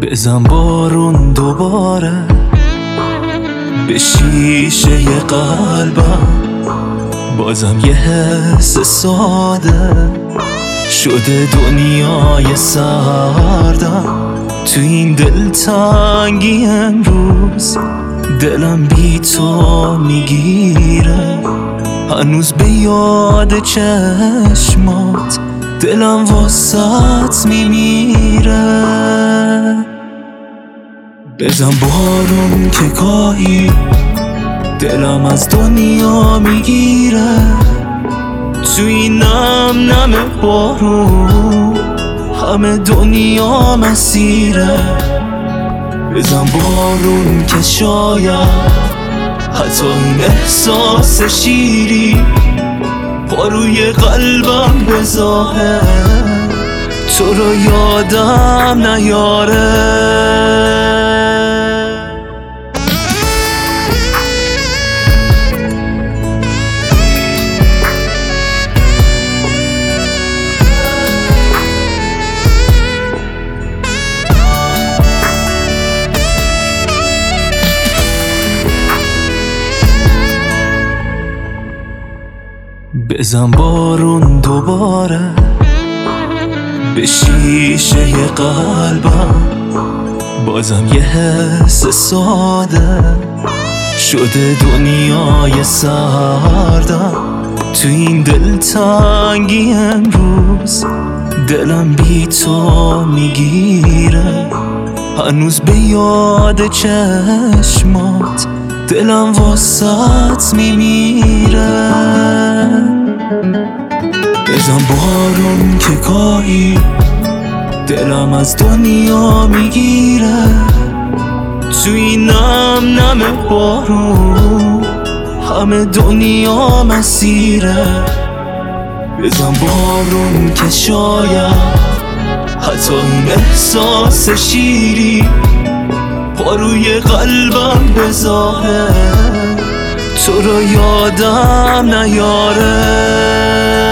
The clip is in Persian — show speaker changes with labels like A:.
A: بزن بارون دوباره به شیشه قلبم، بازم یه حس ساده شده دنیای سردم. تو این دلتنگی امروز دلم بی تو میگیره، هنوز به یاد چشمات دلم واسط میمیره. بزن بارون که گاهی دلم از دنیا میگیره، تو این نم بارون همه دنیا مسیره. بزن بارون که شاید حتی این احساس شیری پا روی قلبم بذاره، تو رو یادم نیاره. بزن بارون دوباره به شیشه قلبم، بازم یه حس ساده شده دنیای سردم. تو این دلتنگی امروز دلم بی تو میگیره، هنوز به یاد چشمات دلم واسط میمیره. بزن بارون که گاهی دلم از دنیا میگیره، تو این نم بارون همه دنیا مسیره. بزن بارون که شاید حتی این احساس شیری پا روی قلبم بذاره، تو رو یادم نیاره.